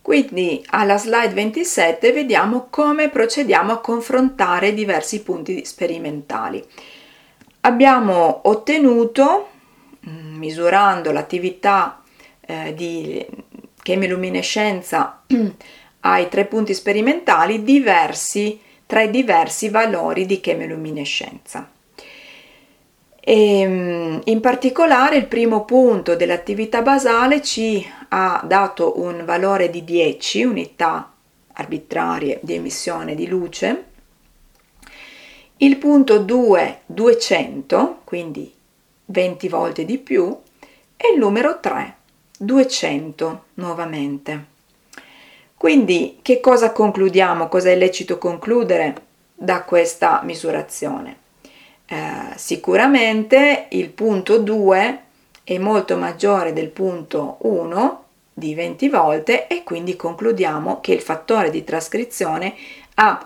Quindi alla slide 27 vediamo come procediamo a confrontare diversi punti sperimentali. Abbiamo ottenuto, misurando l'attività di chemiluminescenza ai 3 punti sperimentali, tre diversi valori di chemiluminescenza. In particolare il primo punto dell'attività basale ci ha dato un valore di 10 unità arbitrarie di emissione di luce, il punto 2 200, quindi 20 volte di più, e il numero 3 200 nuovamente. Quindi che cosa concludiamo? Cosa è lecito concludere da questa misurazione? Sicuramente il punto 2 è molto maggiore del punto 1 di 20 volte e quindi concludiamo che il fattore di trascrizione ha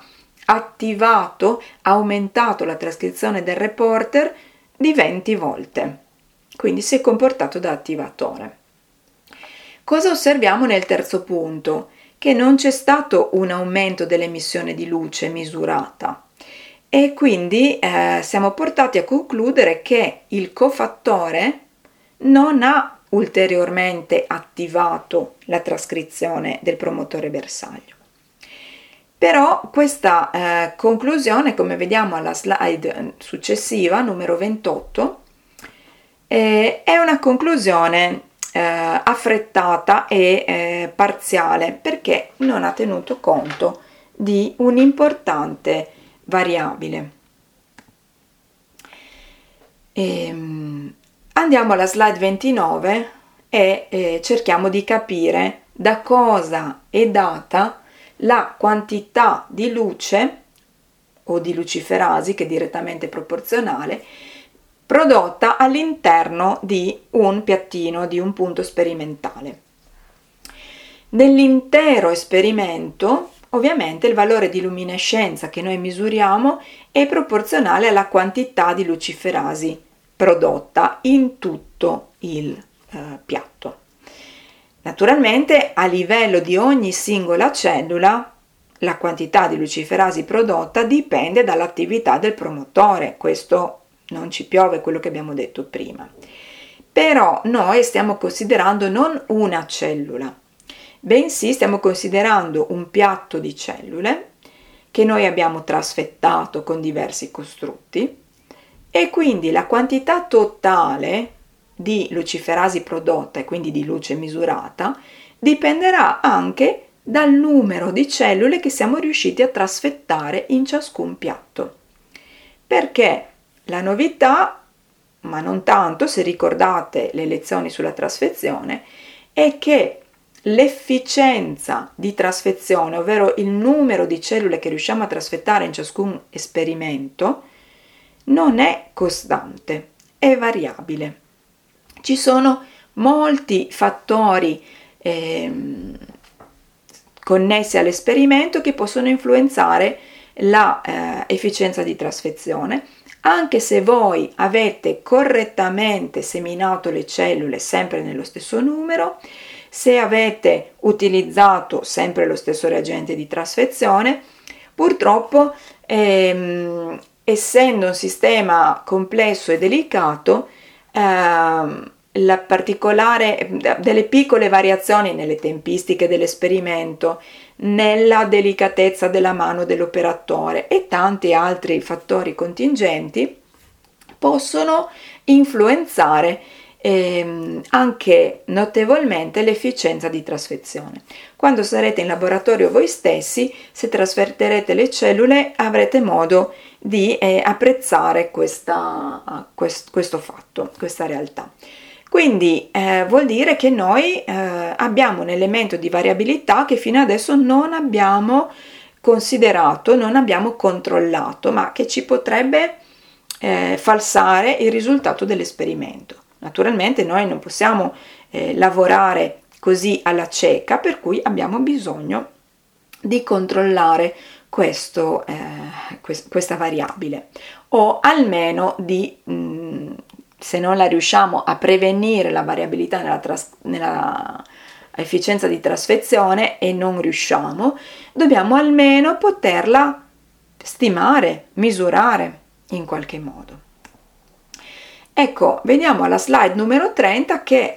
aumentato la trascrizione del reporter di 20 volte, quindi si è comportato da attivatore. Cosa osserviamo nel terzo punto? Che non c'è stato un aumento dell'emissione di luce misurata e quindi siamo portati a concludere che il cofattore non ha ulteriormente attivato la trascrizione del promotore bersaglio. Però questa conclusione, come vediamo alla slide successiva, numero 28, è una conclusione affrettata e parziale, perché non ha tenuto conto di un'importante variabile. Andiamo alla slide 29 e cerchiamo di capire da cosa è data la quantità di luce o di luciferasi, che è direttamente proporzionale, prodotta all'interno di un piattino, di un punto sperimentale. Nell'intero esperimento, ovviamente, il valore di luminescenza che noi misuriamo è proporzionale alla quantità di luciferasi prodotta in tutto il piatto. Naturalmente, a livello di ogni singola cellula, la quantità di luciferasi prodotta dipende dall'attività del promotore. Questo non ci piove, quello che abbiamo detto prima. Però noi stiamo considerando non una cellula, bensì stiamo considerando un piatto di cellule che noi abbiamo trasfettato con diversi costrutti e quindi la quantità totale di luciferasi prodotta e quindi di luce misurata dipenderà anche dal numero di cellule che siamo riusciti a trasfettare in ciascun piatto. Perché la novità, ma non tanto se ricordate le lezioni sulla trasfezione, è che l'efficienza di trasfezione, ovvero il numero di cellule che riusciamo a trasfettare in ciascun esperimento, non è costante, è variabile. Ci sono molti fattori connessi all'esperimento che possono influenzare la efficienza di trasfezione, anche se voi avete correttamente seminato le cellule sempre nello stesso numero, se avete utilizzato sempre lo stesso reagente di trasfezione. Purtroppo, essendo un sistema complesso e delicato, la particolare delle piccole variazioni nelle tempistiche dell'esperimento, nella delicatezza della mano dell'operatore e tanti altri fattori contingenti possono influenzare anche notevolmente l'efficienza di trasfezione. Quando sarete in laboratorio voi stessi, se trasferirete le cellule, avrete modo di apprezzare questo fatto, questa realtà. Quindi vuol dire che noi abbiamo un elemento di variabilità che fino adesso non abbiamo considerato, non abbiamo controllato, ma che ci potrebbe falsare il risultato dell'esperimento. Naturalmente noi non possiamo lavorare così alla cieca, per cui abbiamo bisogno di controllare questa variabile, o almeno di se non la riusciamo a prevenire la variabilità efficienza di trasfezione e non riusciamo, dobbiamo almeno poterla stimare, misurare in qualche modo. Ecco, vediamo alla slide numero 30 che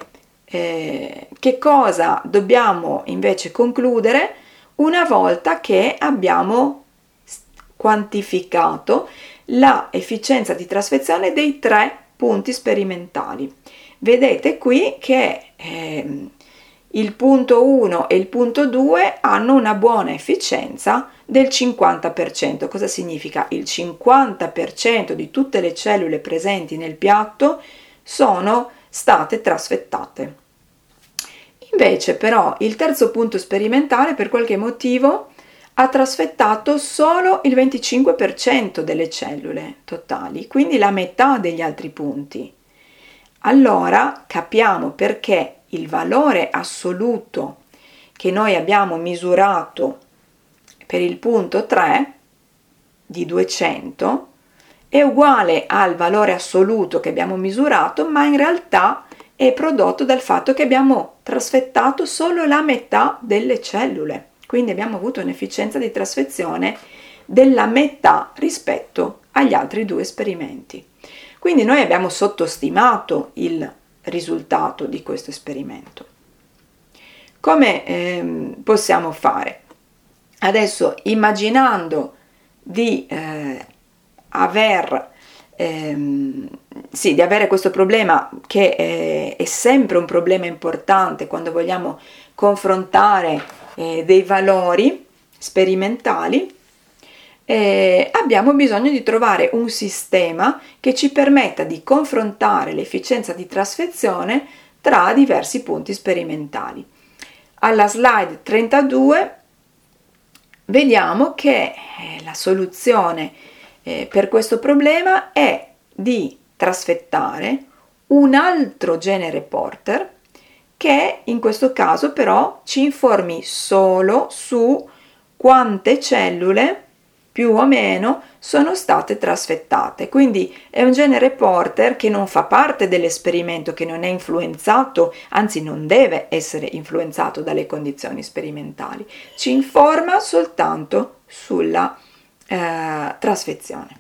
cosa dobbiamo invece concludere una volta che abbiamo quantificato la efficienza di trasfezione dei 3 punti sperimentali. Vedete qui che il punto 1 e il punto 2 hanno una buona efficienza del 50%. Cosa significa? Il 50% di tutte le cellule presenti nel piatto sono state trasfettate. Invece però il terzo punto sperimentale per qualche motivo ha trasfettato solo il 25% delle cellule totali, quindi la metà degli altri punti. Allora capiamo perché il valore assoluto che noi abbiamo misurato per il punto 3 di 200 è uguale al valore assoluto che abbiamo misurato, ma in realtà è prodotto dal fatto che abbiamo trasfettato solo la metà delle cellule. Quindi abbiamo avuto un'efficienza di trasfezione della metà rispetto agli altri 2 esperimenti. Quindi noi abbiamo sottostimato il risultato di questo esperimento. Come possiamo fare? Adesso, immaginando di avere questo problema, che è sempre un problema importante quando vogliamo confrontare dei valori sperimentali, abbiamo bisogno di trovare un sistema che ci permetta di confrontare l'efficienza di trasfezione tra diversi punti sperimentali. Alla slide 32 vediamo che la soluzione per questo problema è di trasfettare un altro gene reporter che in questo caso però ci informi solo su quante cellule più o meno sono state trasfettate. Quindi è un gene reporter che non fa parte dell'esperimento, che non è influenzato, anzi non deve essere influenzato dalle condizioni sperimentali, ci informa soltanto sulla trasfezione.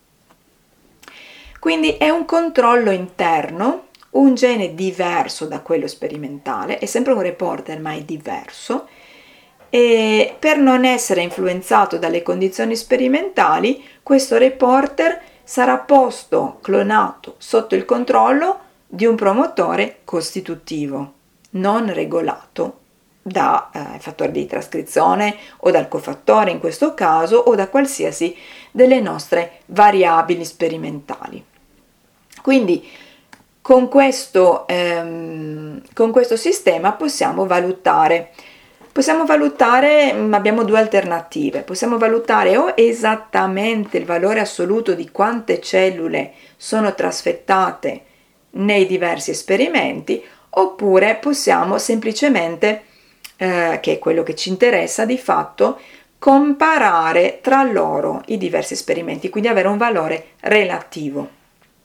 Quindi è un controllo interno, un gene diverso da quello sperimentale, è sempre un reporter ma è diverso, e per non essere influenzato dalle condizioni sperimentali questo reporter sarà posto, clonato, sotto il controllo di un promotore costitutivo, non regolato da fattore di trascrizione o dal cofattore in questo caso o da qualsiasi delle nostre variabili sperimentali. Quindi con questo sistema possiamo valutare, abbiamo 2 alternative, possiamo valutare o esattamente il valore assoluto di quante cellule sono trasfettate nei diversi esperimenti, oppure possiamo semplicemente, che è quello che ci interessa di fatto, comparare tra loro i diversi esperimenti, quindi avere un valore relativo.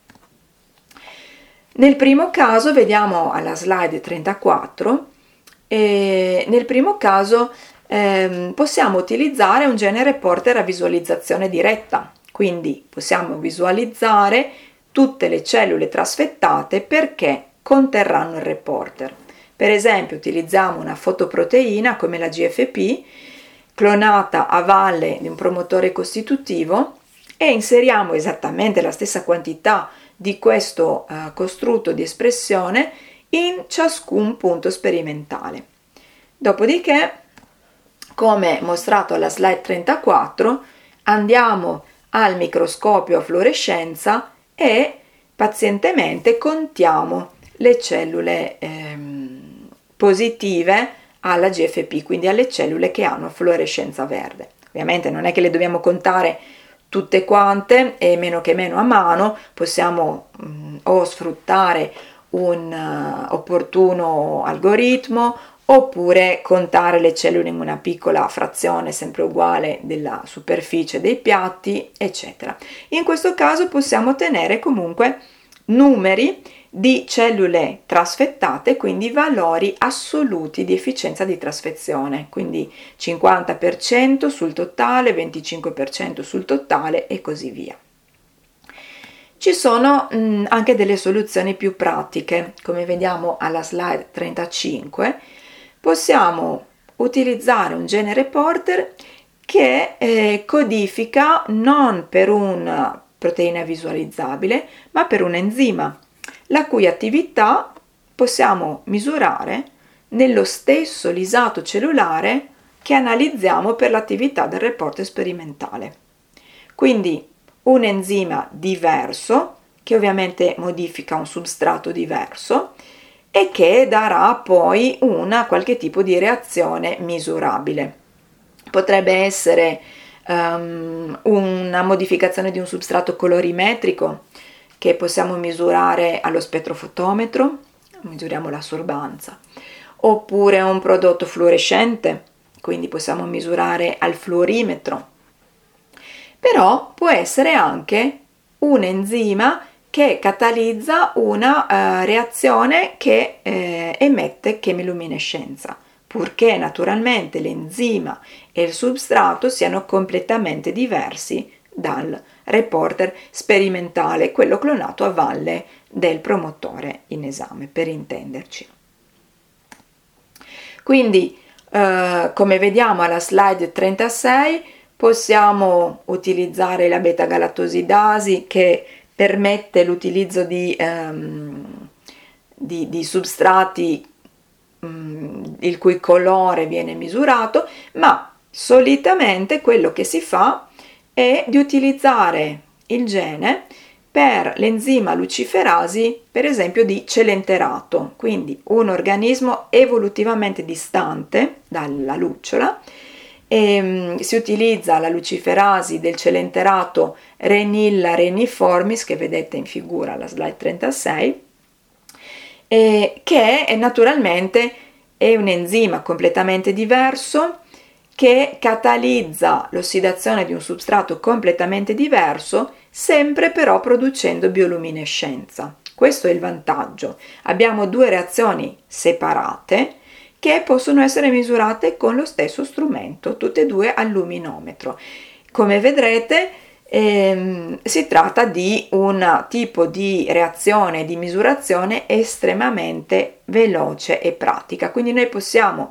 Nel primo caso, vediamo alla slide 34, nel primo caso possiamo utilizzare un gene reporter a visualizzazione diretta, quindi possiamo visualizzare tutte le cellule trasfettate perché conterranno il reporter. Per esempio utilizziamo una fotoproteina come la GFP clonata a valle di un promotore costitutivo e inseriamo esattamente la stessa quantità di questo costrutto di espressione in ciascun punto sperimentale. Dopodiché, come mostrato alla slide 34, andiamo al microscopio a fluorescenza e pazientemente contiamo le cellule positive alla GFP, quindi alle cellule che hanno fluorescenza verde. Ovviamente non è che le dobbiamo contare tutte quante e meno che meno a mano, possiamo o sfruttare un opportuno algoritmo oppure contare le cellule in una piccola frazione sempre uguale della superficie dei piatti, eccetera. In questo caso possiamo ottenere comunque numeri di cellule trasfettate, quindi valori assoluti di efficienza di trasfezione, quindi 50% sul totale, 25% sul totale e così via. Ci sono anche delle soluzioni più pratiche, come vediamo alla slide 35, possiamo utilizzare un gene reporter che codifica non per una proteina visualizzabile, ma per un enzima, la cui attività possiamo misurare nello stesso lisato cellulare che analizziamo per l'attività del reporter sperimentale. Quindi un enzima diverso, che ovviamente modifica un substrato diverso e che darà poi qualche tipo di reazione misurabile. Potrebbe essere una modificazione di un substrato colorimetrico che possiamo misurare allo spettrofotometro, misuriamo l'assorbanza, oppure un prodotto fluorescente, quindi possiamo misurare al fluorimetro. Però può essere anche un enzima che catalizza una reazione che emette chemiluminescenza, purché naturalmente l'enzima e il substrato siano completamente diversi dal reporter sperimentale, quello clonato a valle del promotore in esame, per intenderci. Quindi, come vediamo alla slide 36, possiamo utilizzare la beta-galattosidasi che permette l'utilizzo di substrati il cui colore viene misurato, ma solitamente quello che si fa è di utilizzare il gene per l'enzima luciferasi, per esempio di celenterato, quindi un organismo evolutivamente distante dalla lucciola. Si utilizza la luciferasi del celenterato Renilla reniformis, che vedete in figura alla slide 36, che naturalmente è un enzima completamente diverso che catalizza l'ossidazione di un substrato completamente diverso, sempre però producendo bioluminescenza. Questo è il vantaggio. Abbiamo due reazioni separate che possono essere misurate con lo stesso strumento, tutte e due al luminometro. Come vedrete, si tratta di un tipo di reazione di misurazione estremamente veloce e pratica, quindi noi possiamo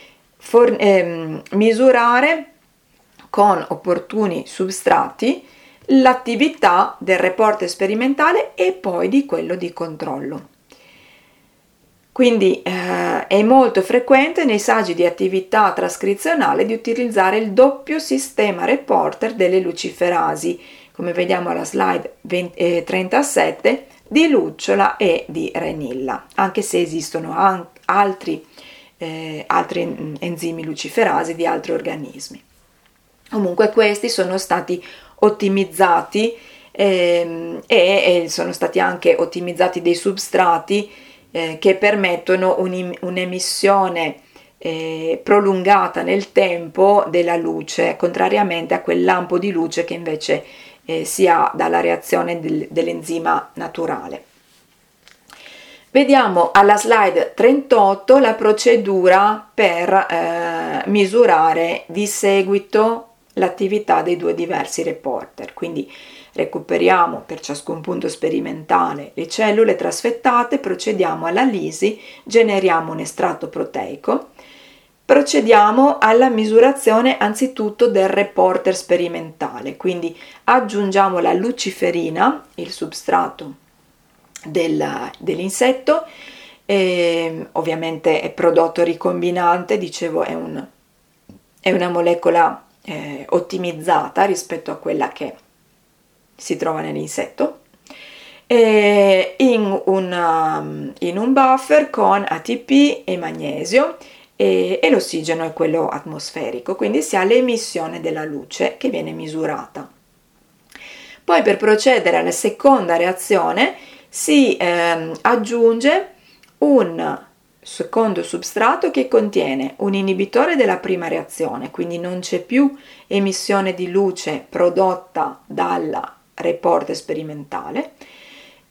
misurare con opportuni substrati l'attività del reporter sperimentale e poi di quello di controllo. Quindi è molto frequente nei saggi di attività trascrizionale di utilizzare il doppio sistema reporter delle luciferasi, come vediamo alla slide 37, di lucciola e di renilla, anche se esistono altri enzimi luciferasi di altri organismi. Comunque questi sono stati ottimizzati e sono stati anche ottimizzati dei substrati che permettono un'emissione prolungata nel tempo della luce, contrariamente a quel lampo di luce che invece si ha dalla reazione dell'enzima naturale. Vediamo alla slide 38 la procedura per misurare di seguito l'attività dei due diversi reporter. Quindi recuperiamo per ciascun punto sperimentale le cellule trasfettate, procediamo alla lisi, generiamo un estratto proteico, procediamo alla misurazione anzitutto del reporter sperimentale, quindi aggiungiamo la luciferina, il substrato dell'insetto, ovviamente è prodotto ricombinante, dicevo è una molecola ottimizzata rispetto a quella che si trova nell'insetto, in un buffer con ATP e magnesio e l'ossigeno è quello atmosferico, quindi si ha l'emissione della luce che viene misurata. Poi per procedere alla seconda reazione si aggiunge un secondo substrato che contiene un inibitore della prima reazione, quindi non c'è più emissione di luce prodotta dal reporter sperimentale,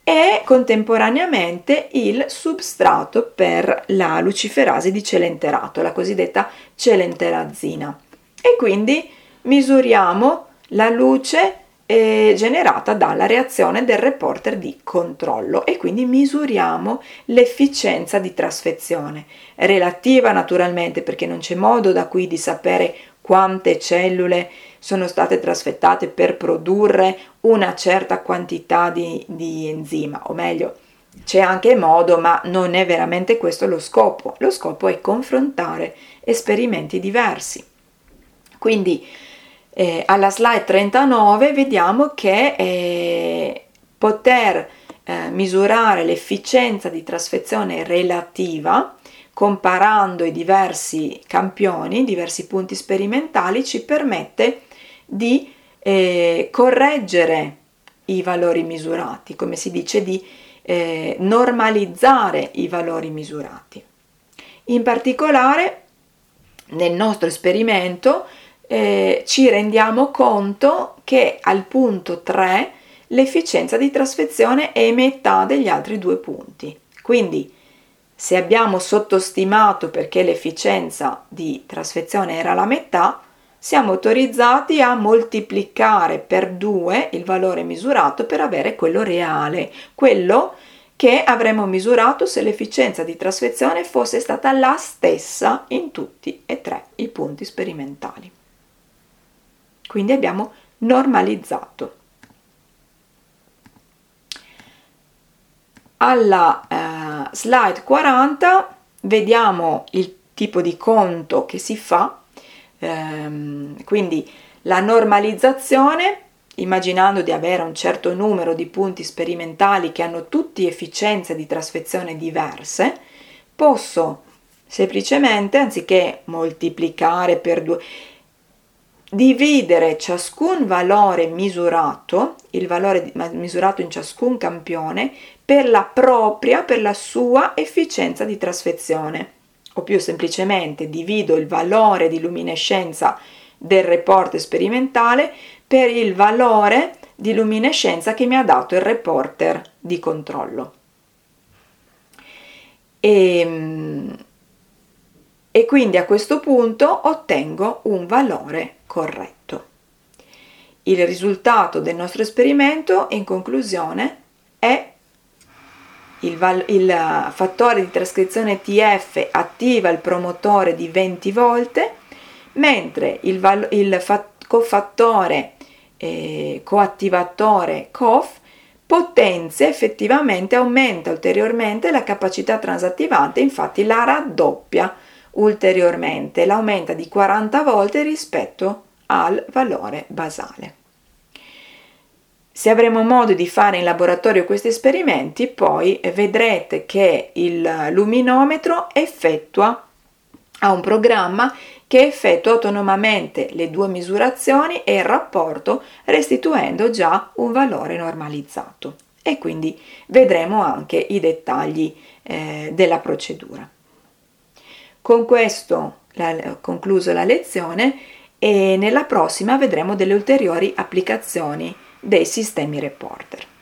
e contemporaneamente il substrato per la luciferasi di celenterato, la cosiddetta celenterazina. E quindi misuriamo la luce generata dalla reazione del reporter di controllo e quindi misuriamo l'efficienza di trasfezione, relativa naturalmente, perché non c'è modo da qui di sapere quante cellule sono state trasfettate per produrre una certa quantità di enzima, o meglio, c'è anche modo, ma non è veramente questo lo scopo. Lo scopo è confrontare esperimenti diversi. Quindi alla slide 39 vediamo che poter misurare l'efficienza di trasfezione relativa comparando i diversi campioni, i diversi punti sperimentali, ci permette di correggere i valori misurati, come si dice, di normalizzare i valori misurati. In particolare, nel nostro esperimento ci rendiamo conto che al punto 3 l'efficienza di trasfezione è metà degli altri due punti. Quindi, se abbiamo sottostimato perché l'efficienza di trasfezione era la metà, siamo autorizzati a moltiplicare per 2 il valore misurato per avere quello reale, quello che avremmo misurato se l'efficienza di trasfezione fosse stata la stessa in tutti e 3 i punti sperimentali. Quindi abbiamo normalizzato. Alla slide 40 vediamo il tipo di conto che si fa, quindi la normalizzazione, immaginando di avere un certo numero di punti sperimentali che hanno tutti efficienze di trasfezione diverse, posso semplicemente, anziché moltiplicare per 2, dividere ciascun valore misurato, il valore misurato in ciascun campione, per la sua efficienza di trasfezione, o più semplicemente divido il valore di luminescenza del reporter sperimentale per il valore di luminescenza che mi ha dato il reporter di controllo. E quindi a questo punto ottengo un valore corretto. Il risultato del nostro esperimento, in conclusione, è il fattore di trascrizione TF attiva il promotore di 20 volte, mentre il cofattore coattivatore COF potenzia effettivamente, aumenta ulteriormente la capacità transattivante, infatti la raddoppia ulteriormente, l'aumenta di 40 volte rispetto al valore basale. Se avremo modo di fare in laboratorio questi esperimenti, poi vedrete che il luminometro ha un programma che effettua autonomamente le due misurazioni e il rapporto, restituendo già un valore normalizzato. E quindi vedremo anche i dettagli della procedura. Con questo ho concluso la lezione e nella prossima vedremo delle ulteriori applicazioni dei sistemi reporter.